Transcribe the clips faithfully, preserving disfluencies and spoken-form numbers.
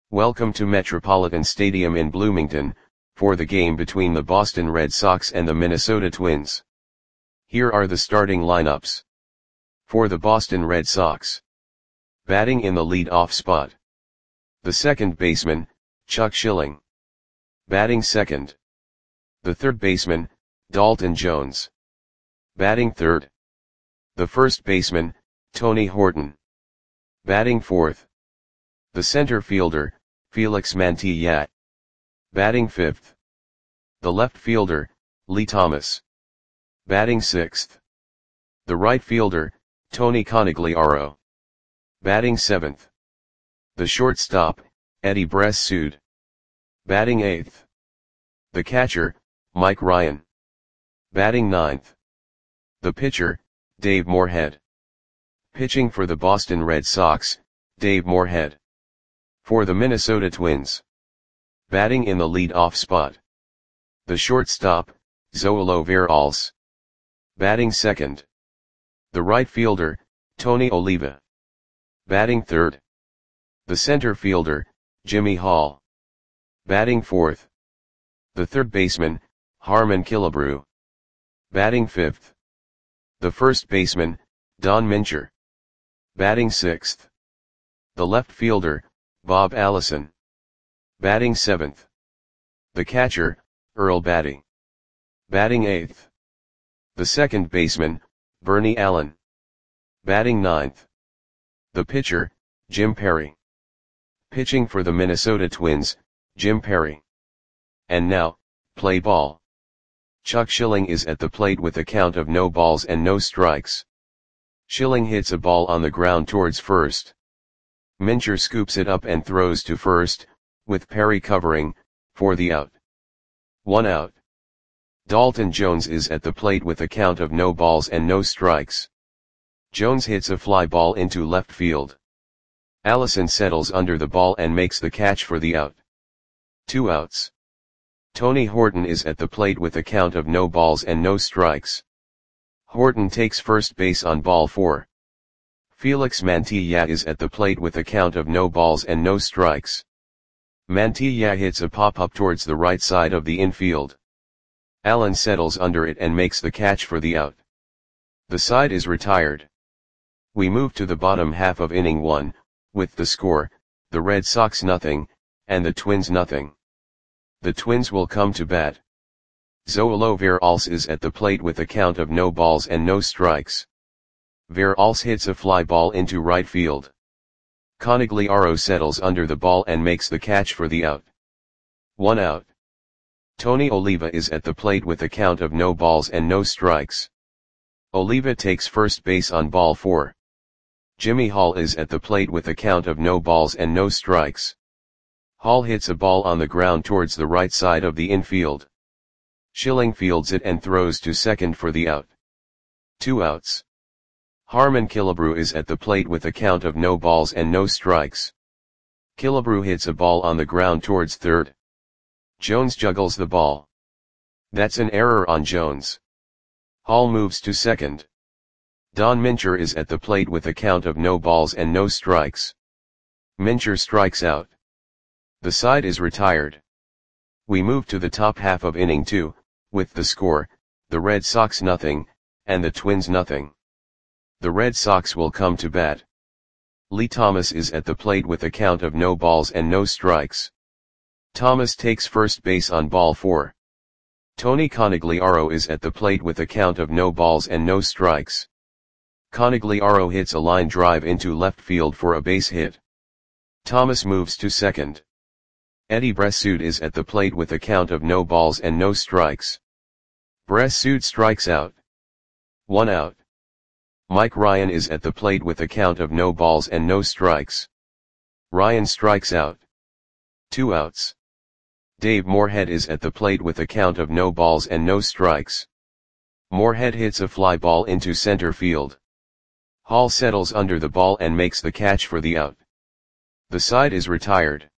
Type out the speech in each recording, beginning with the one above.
Welcome to Metropolitan Stadium in Bloomington, for the game between the Boston Red Sox and the Minnesota Twins. Here are the starting lineups. For the Boston Red Sox. Batting in the lead-off spot. The second baseman, Chuck Schilling. Batting second. The third baseman, Dalton Jones. Batting third. The first baseman, Tony Horton. Batting fourth. The center fielder, Felix Mantilla. Batting fifth. The left fielder, Lee Thomas. Batting sixth. The right fielder, Tony Conigliaro. Batting seventh. The shortstop, Eddie Bressoud. Batting eighth. The catcher, Mike Ryan. Batting ninth. The pitcher, Dave Moorhead. Pitching for the Boston Red Sox, Dave Moorhead. For the Minnesota Twins. Batting in the lead-off spot. The shortstop, Zoilo Veralles. Batting second. The right fielder, Tony Oliva. Batting third. The center fielder, Jimmy Hall. Batting fourth. The third baseman, Harmon Killebrew. Batting fifth. The first baseman, Don Mincher. Batting sixth. The left fielder, Bob Allison. Batting seventh. The catcher, Earl Batty. Batting eighth. The second baseman, Bernie Allen. Batting ninth. The pitcher, Jim Perry. Pitching for the Minnesota Twins, Jim Perry. And now, play ball. Chuck Schilling is at the plate with a count of no balls and no strikes. Schilling hits a ball on the ground towards first. Mincher scoops it up and throws to first, with Perry covering, for the out. One out. Dalton Jones is at the plate with a count of no balls and no strikes. Jones hits a fly ball into left field. Allison settles under the ball and makes the catch for the out. Two outs. Tony Horton is at the plate with a count of no balls and no strikes. Horton takes first base on ball four. Felix Mantilla is at the plate with a count of no balls and no strikes. Mantilla hits a pop-up towards the right side of the infield. Allen settles under it and makes the catch for the out. The side is retired. We move to the bottom half of inning one, with the score, the Red Sox nothing, and the Twins nothing. The Twins will come to bat. Zoilo Veralles is at the plate with a count of no balls and no strikes. Veralles hits a fly ball into right field. Conigliaro settles under the ball and makes the catch for the out. One out. Tony Oliva is at the plate with a count of no balls and no strikes. Oliva takes first base on ball four. Jimmy Hall is at the plate with a count of no balls and no strikes. Hall hits a ball on the ground towards the right side of the infield. Schilling fields it and throws to second for the out. Two outs. Harmon Killebrew is at the plate with a count of no balls and no strikes. Killebrew hits a ball on the ground towards third. Jones juggles the ball. That's an error on Jones. Hall moves to second. Don Mincher is at the plate with a count of no balls and no strikes. Mincher strikes out. The side is retired. We move to the top half of inning two, with the score, the Red Sox nothing, and the Twins nothing. The Red Sox will come to bat. Lee Thomas is at the plate with a count of no balls and no strikes. Thomas takes first base on ball four. Tony Conigliaro is at the plate with a count of no balls and no strikes. Conigliaro hits a line drive into left field for a base hit. Thomas moves to second. Eddie Bressoud is at the plate with a count of no balls and no strikes. Bressoud strikes out. One out. Mike Ryan is at the plate with a count of no balls and no strikes. Ryan strikes out. Two outs. Dave Moorhead is at the plate with a count of no balls and no strikes. Moorhead hits a fly ball into center field. Hall settles under the ball and makes the catch for the out. The side is retired.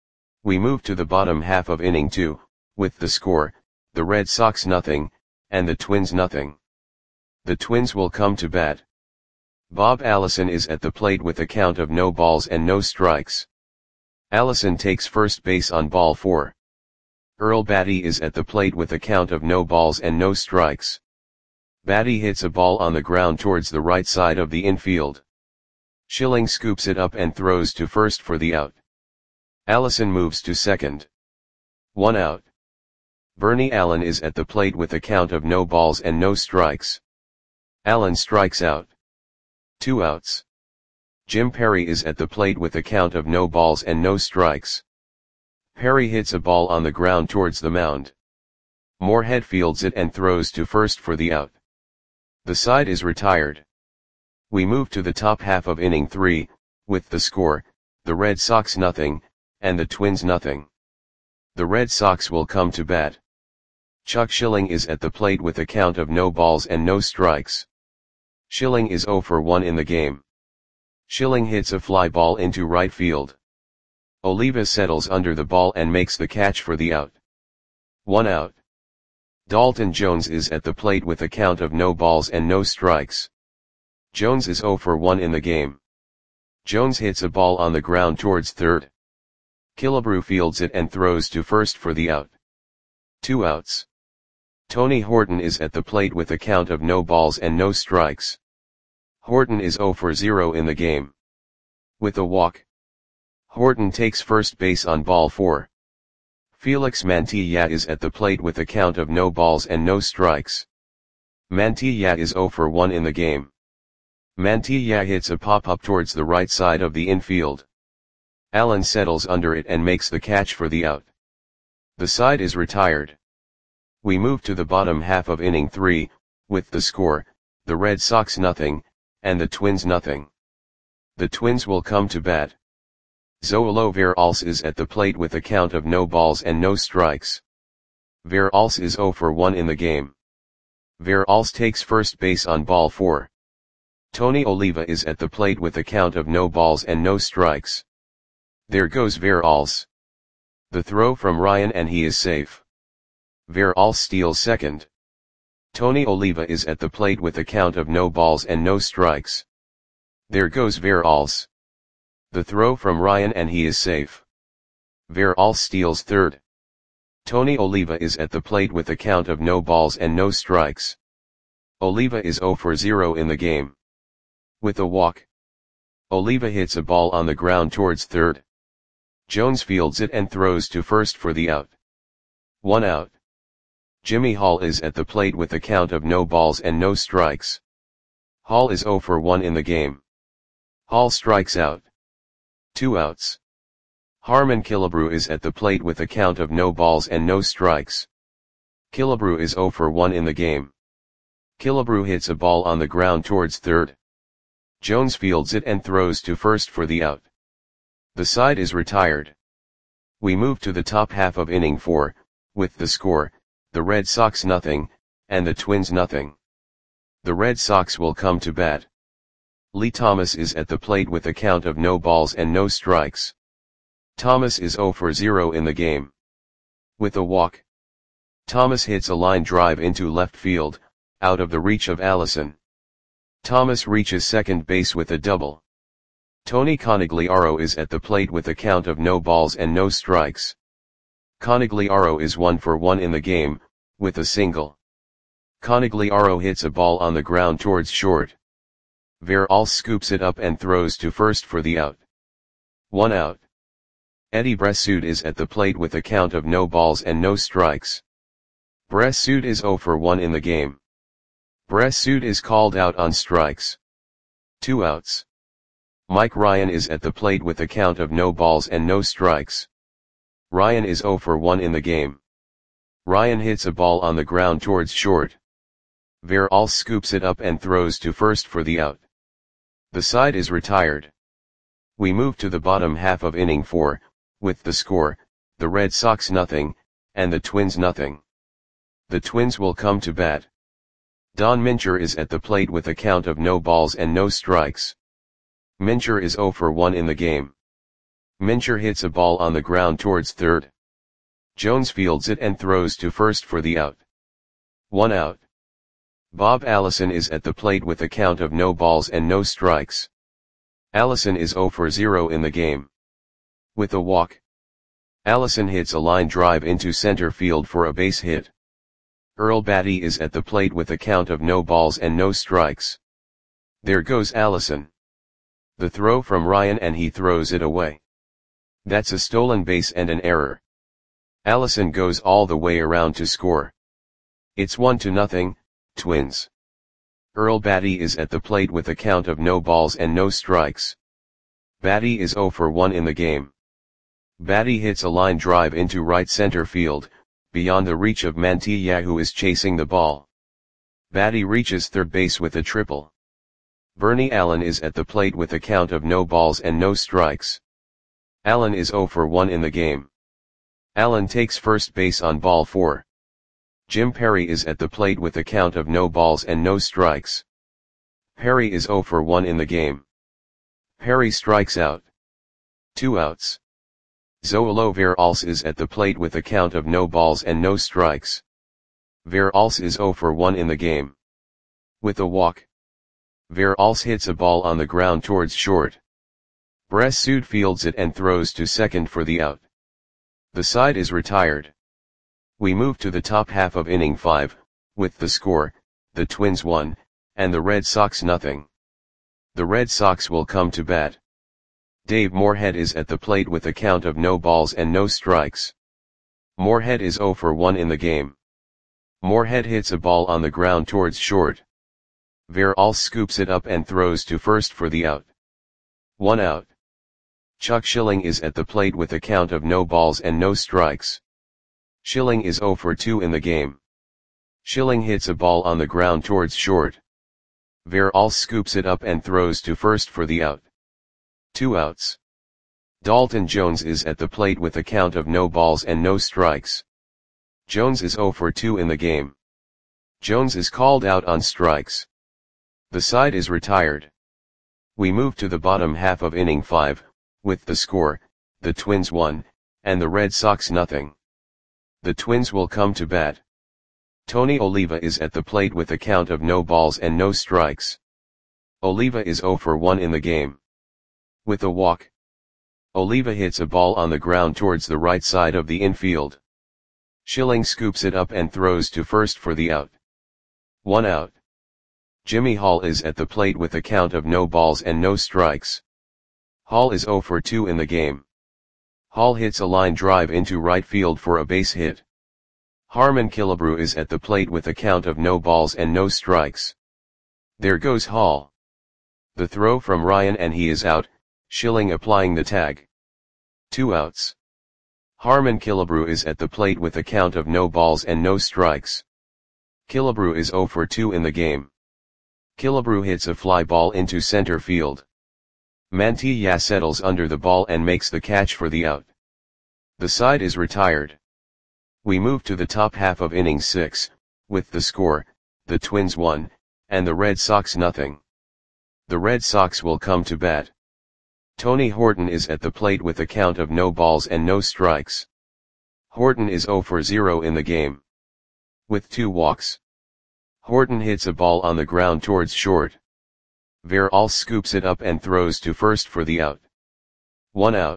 We move to the bottom half of inning two, with the score, the Red Sox nothing, and the Twins nothing. The Twins will come to bat. Bob Allison is at the plate with a count of no balls and no strikes. Allison takes first base on ball four. Earl Batty is at the plate with a count of no balls and no strikes. Batty hits a ball on the ground towards the right side of the infield. Schilling scoops it up and throws to first for the out. Allison moves to second. One out. Bernie Allen is at the plate with a count of no balls and no strikes. Allen strikes out. Two outs. Jim Perry is at the plate with a count of no balls and no strikes. Perry hits a ball on the ground towards the mound. Moorhead fields it and throws to first for the out. The side is retired. We move to the top half of inning three, with the score, the Red Sox nothing, and the Twins nothing. The Red Sox will come to bat. Chuck Schilling is at the plate with a count of no balls and no strikes. Schilling is oh for one in the game. Schilling hits a fly ball into right field. Oliva settles under the ball and makes the catch for the out. One out. Dalton Jones is at the plate with a count of no balls and no strikes. Jones is oh for one in the game. Jones hits a ball on the ground towards third. Killebrew fields it and throws to first for the out. Two outs. Tony Horton is at the plate with a count of no balls and no strikes. Horton is oh for zero in the game. With a walk. Horton takes first base on ball four. Felix Mantilla is at the plate with a count of no balls and no strikes. Mantilla is oh for one in the game. Mantilla hits a pop-up towards the right side of the infield. Allen settles under it and makes the catch for the out. The side is retired. We move to the bottom half of inning three, with the score, the Red Sox nothing, and the Twins nothing. The Twins will come to bat. Zoilo Veralce is at the plate with a count of no balls and no strikes. Veralce is oh for one in the game. Veralce takes first base on ball four. Tony Oliva is at the plate with a count of no balls and no strikes. There goes Veralce. The throw from Ryan and he is safe. Veralce steals second. Tony Oliva is at the plate with a count of no balls and no strikes. There goes Veralce. The throw from Ryan and he is safe. Veralce steals third. Tony Oliva is at the plate with a count of no balls and no strikes. Oliva is oh for zero in the game. With a walk. Oliva hits a ball on the ground towards third. Jones fields it and throws to first for the out. One out. Jimmy Hall is at the plate with a count of no balls and no strikes. Hall is oh for one in the game. Hall strikes out. Two outs. Harmon Killebrew is at the plate with a count of no balls and no strikes. Killebrew is oh for one in the game. Killebrew hits a ball on the ground towards third. Jones fields it and throws to first for the out. The side is retired. We move to the top half of inning four, with the score, the Red Sox nothing, and the Twins nothing. The Red Sox will come to bat. Lee Thomas is at the plate with a count of no balls and no strikes. Thomas is oh for zero in the game. With a walk. Thomas hits a line drive into left field, out of the reach of Allison. Thomas reaches second base with a double. Tony Conigliaro is at the plate with a count of no balls and no strikes. Conigliaro is one for one in the game, with a single. Conigliaro hits a ball on the ground towards short. Veralce scoops it up and throws to first for the out. One out. Eddie Bressoud is at the plate with a count of no balls and no strikes. Bressoud is oh for one in the game. Bressoud is called out on strikes. Two outs. Mike Ryan is at the plate with a count of no balls and no strikes. Ryan is oh for one in the game. Ryan hits a ball on the ground towards short. Veralce scoops it up and throws to first for the out. The side is retired. We move to the bottom half of inning four, with the score, the Red Sox nothing, and the Twins nothing. The Twins will come to bat. Don Mincher is at the plate with a count of no balls and no strikes. Mincher is oh for one in the game. Mincher hits a ball on the ground towards third. Jones fields it and throws to first for the out. One out. Bob Allison is at the plate with a count of no balls and no strikes. Allison is oh for zero in the game. With a walk, Allison hits a line drive into center field for a base hit. Earl Batty is at the plate with a count of no balls and no strikes. There goes Allison. The throw from Ryan and he throws it away. That's a stolen base and an error. Allison goes all the way around to score. It's one to nothing, Twins. Earl Batty is at the plate with a count of no balls and no strikes. Batty is zero for one in the game. Batty hits a line drive into right center field, beyond the reach of Mantilla, who is chasing the ball. Batty reaches third base with a triple. Bernie Allen is at the plate with a count of no balls and no strikes. Allen is zero for one in the game. Allen takes first base on ball four. Jim Perry is at the plate with a count of no balls and no strikes. Perry is zero for one in the game. Perry strikes out. Two outs. Zoilo Veralce is at the plate with a count of no balls and no strikes. Veralce is zero for one in the game. With a walk, Veralce hits a ball on the ground towards short. Bressud fields it and throws to second for the out. The side is retired. We move to the top half of inning five, with the score, the Twins one, and the Red Sox nothing. The Red Sox will come to bat. Dave Moorhead is at the plate with a count of no balls and no strikes. Moorhead is zero for one in the game. Moorhead hits a ball on the ground towards short. Veralce scoops it up and throws to first for the out. One out. Chuck Schilling is at the plate with a count of no balls and no strikes. Schilling is zero for two in the game. Schilling hits a ball on the ground towards short. Veralce scoops it up and throws to first for the out. Two outs. Dalton Jones is at the plate with a count of no balls and no strikes. Jones is zero for two in the game. Jones is called out on strikes. The side is retired. We move to the bottom half of inning five, with the score, the Twins one, and the Red Sox nothing. The Twins will come to bat. Tony Oliva is at the plate with a count of no balls and no strikes. Oliva is zero for one in the game. With a walk, Oliva hits a ball on the ground towards the right side of the infield. Schilling scoops it up and throws to first for the out. One out. Jimmy Hall is at the plate with a count of no balls and no strikes. Hall is zero for two in the game. Hall hits a line drive into right field for a base hit. Harmon Killebrew is at the plate with a count of no balls and no strikes. There goes Hall. The throw from Ryan and he is out, Schilling applying the tag. Two outs. Harmon Killebrew is at the plate with a count of no balls and no strikes. Killebrew is zero for two in the game. Killebrew hits a fly ball into center field. Mantilla settles under the ball and makes the catch for the out. The side is retired. We move to the top half of inning six, with the score, the Twins one, and the Red Sox nothing. The Red Sox will come to bat. Tony Horton is at the plate with a count of no balls and no strikes. Horton is zero for zero in the game. With two walks, Horton hits a ball on the ground towards short. Veralce scoops it up and throws to first for the out. One out.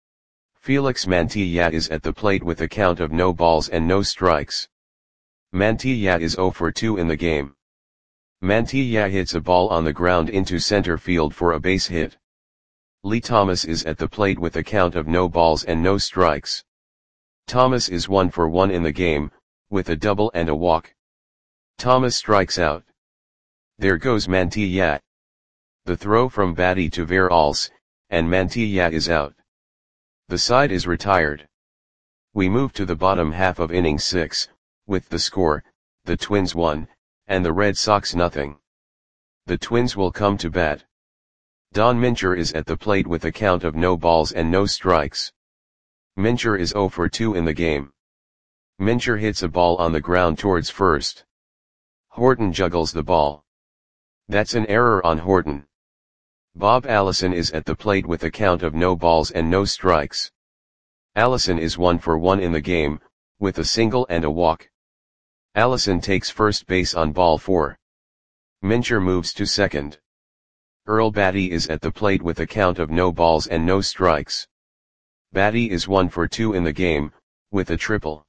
Felix Mantilla is at the plate with a count of no balls and no strikes. Mantilla is zero for two in the game. Mantilla hits a ball on the ground into center field for a base hit. Lee Thomas is at the plate with a count of no balls and no strikes. Thomas is one for one in the game, with a double and a walk. Thomas strikes out. There goes Mantilla. The throw from Batty to Veralce, and Mantilla is out. The side is retired. We move to the bottom half of inning six, with the score, the Twins one, and the Red Sox nothing. The Twins will come to bat. Don Mincher is at the plate with a count of no balls and no strikes. Mincher is zero for two in the game. Mincher hits a ball on the ground towards first. Horton juggles the ball. That's an error on Horton. Bob Allison is at the plate with a count of no balls and no strikes. Allison is one for one in the game, with a single and a walk. Allison takes first base on ball four. Mincher moves to second. Earl Batty is at the plate with a count of no balls and no strikes. Batty is one for two in the game, with a triple.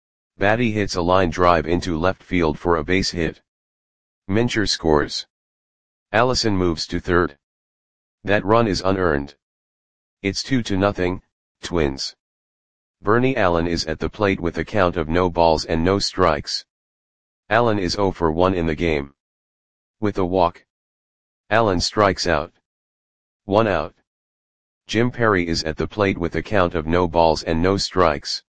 Batty hits a line drive into left field for a base hit. Mincher scores. Allison moves to third. That run is unearned. It's two to nothing, Twins. Bernie Allen is at the plate with a count of no balls and no strikes. Allen is zero for one in the game. With a walk. Allen strikes out. One out. Jim Perry is at the plate with a count of no balls and no strikes.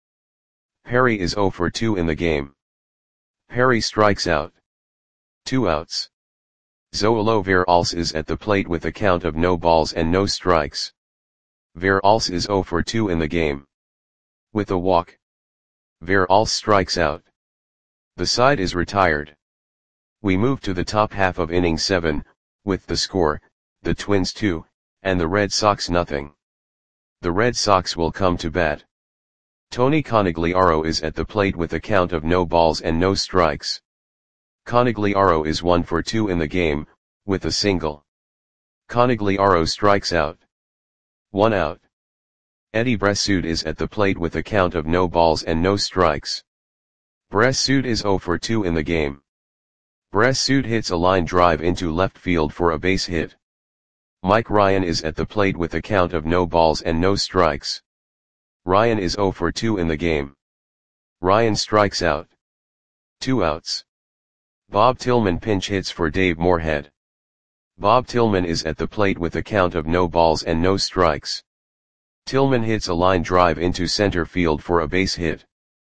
Perry is zero for two in the game. Perry strikes out. Two outs. Zoilo Veralce is at the plate with a count of no balls and no strikes. Veralce is zero for two in the game. With a walk. Veralce strikes out. The side is retired. We move to the top half of inning seven, with the score, the Twins two, and the Red Sox nothing. The Red Sox will come to bat. Tony Conigliaro is at the plate with a count of no balls and no strikes. Conigliaro is one for two in the game, with a single. Conigliaro strikes out. One out. Eddie Bressoud is at the plate with a count of no balls and no strikes. Bressoud is zero for two in the game. Bressoud hits a line drive into left field for a base hit. Mike Ryan is at the plate with a count of no balls and no strikes. Ryan is zero for two in the game. Ryan strikes out. Two outs. Bob Tillman pinch hits for Dave Moorhead. Bob Tillman is at the plate with a count of no balls and no strikes. Tillman hits a line drive into center field for a base hit.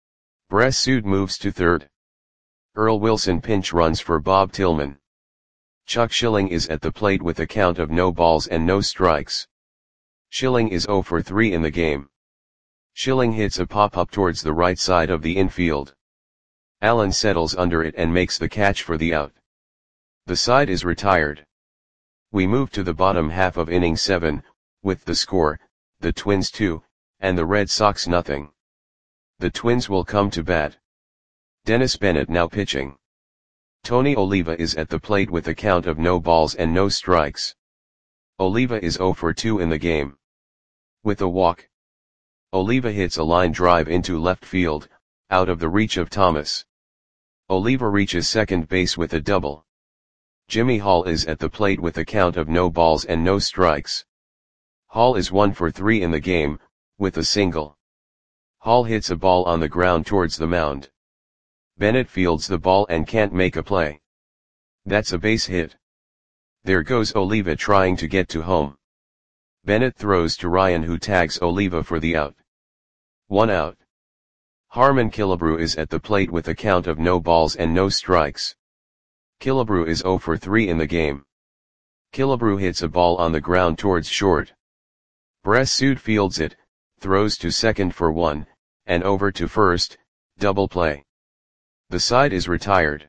Bressoud moves to third. Earl Wilson pinch runs for Bob Tillman. Chuck Schilling is at the plate with a count of no balls and no strikes. Schilling is zero for three in the game. Schilling hits a pop-up towards the right side of the infield. Allen settles under it and makes the catch for the out. The side is retired. We move to the bottom half of inning seven, with the score, the Twins two, and the Red Sox nothing. The Twins will come to bat. Dennis Bennett now pitching. Tony Oliva is at the plate with a count of no balls and no strikes. Oliva is zero for two in the game. With a walk. Oliva hits a line drive into left field, out of the reach of Thomas. Oliva reaches second base with a double. Jimmy Hall is at the plate with a count of no balls and no strikes. Hall is one for three in the game, with a single. Hall hits a ball on the ground towards the mound. Bennett fields the ball and can't make a play. That's a base hit. There goes Oliva trying to get to home. Bennett throws to Ryan, who tags Oliva for the out. One out. Harmon Killebrew is at the plate with a count of no balls and no strikes. Killebrew is zero for three in the game. Killebrew hits a ball on the ground towards short. Bressoud fields it, throws to second for one, and over to first, double play. The side is retired.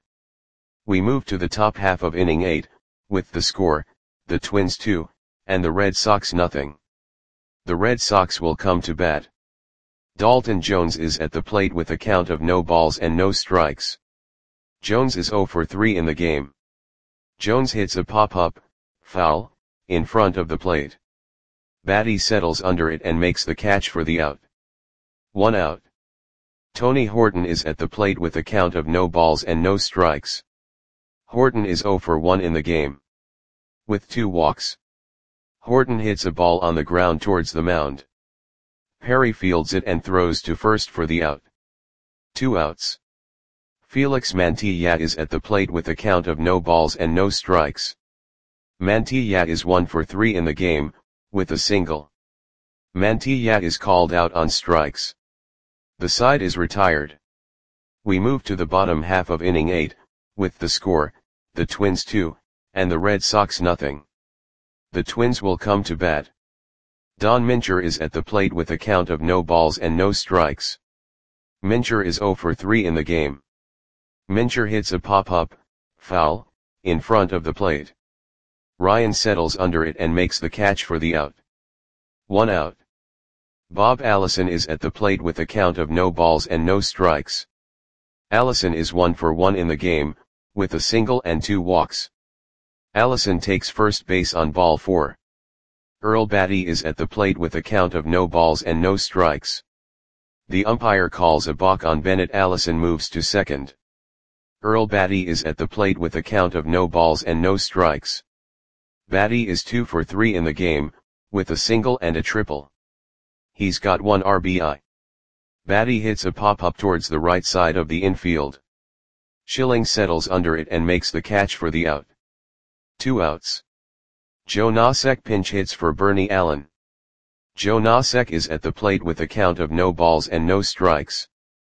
We move to the top half of inning eight, with the score, the Twins two, and the Red Sox nothing. The Red Sox will come to bat. Dalton Jones is at the plate with a count of no balls and no strikes. Jones is zero for three in the game. Jones hits a pop-up, foul, in front of the plate. Batty settles under it and makes the catch for the out. One out. Tony Horton is at the plate with a count of no balls and no strikes. Horton is zero for one in the game. With two walks. Horton hits a ball on the ground towards the mound. Perry fields it and throws to first for the out. Two outs. Felix Mantilla is at the plate with a count of no balls and no strikes. Mantilla is one for three in the game, with a single. Mantilla is called out on strikes. The side is retired. We move to the bottom half of inning eight, with the score, the Twins two, and the Red Sox nothing. The Twins will come to bat. Don Mincher is at the plate with a count of no balls and no strikes. Mincher is zero for three in the game. Mincher hits a pop-up, foul, in front of the plate. Ryan settles under it and makes the catch for the out. One out. Bob Allison is at the plate with a count of no balls and no strikes. Allison is one for one in the game, with a single and two walks. Allison takes first base on ball four. Earl Batty is at the plate with a count of no balls and no strikes. The umpire calls a balk on Bennett. Allison moves to second. Earl Batty is at the plate with a count of no balls and no strikes. Batty is two for three in the game, with a single and a triple. He's got one R B I. Batty hits a pop-up towards the right side of the infield. Schilling settles under it and makes the catch for the out. Two outs. Joe Nosek pinch hits for Bernie Allen. Joe Nosek is at the plate with a count of no balls and no strikes.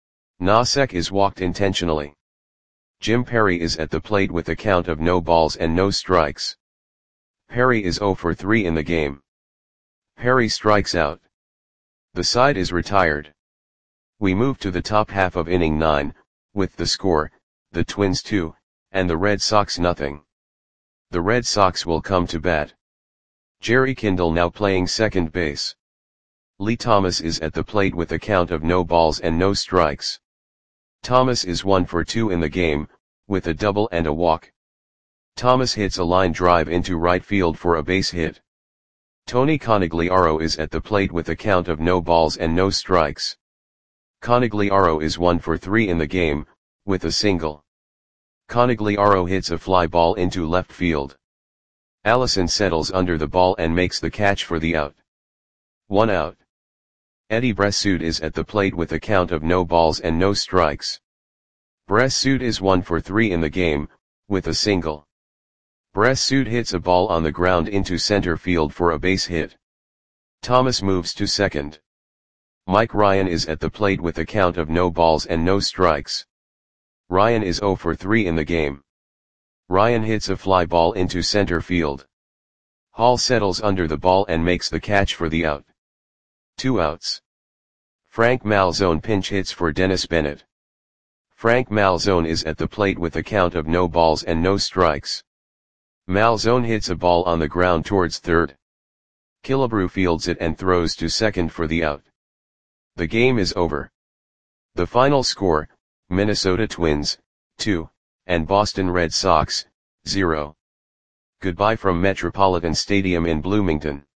Nosek is walked intentionally. Jim Perry is at the plate with a count of no balls and no strikes. Perry is zero for three in the game. Perry strikes out. The side is retired. We move to the top half of inning nine, with the score, the Twins two, and the Red Sox nothing. The Red Sox will come to bat. Jerry Kindle now playing second base. Lee Thomas is at the plate with a count of no balls and no strikes. Thomas is one for two in the game, with a double and a walk. Thomas hits a line drive into right field for a base hit. Tony Conigliaro is at the plate with a count of no balls and no strikes. Conigliaro is one for three in the game, with a single. Conigliaro hits a fly ball into left field. Allison settles under the ball and makes the catch for the out. One out. Eddie Bressoud is at the plate with a count of no balls and no strikes. Bressoud is one for three in the game, with a single. Bressoud hits a ball on the ground into center field for a base hit. Thomas moves to second. Mike Ryan is at the plate with a count of no balls and no strikes. Ryan is zero for three in the game. Ryan hits a fly ball into center field. Hall settles under the ball and makes the catch for the out. Two outs. Frank Malzone pinch hits for Dennis Bennett. Frank Malzone is at the plate with a count of no balls and no strikes. Malzone hits a ball on the ground towards third. Killebrew fields it and throws to second for the out. The game is over. The final score, Minnesota Twins, two, and Boston Red Sox, zero. Goodbye from Metropolitan Stadium in Bloomington.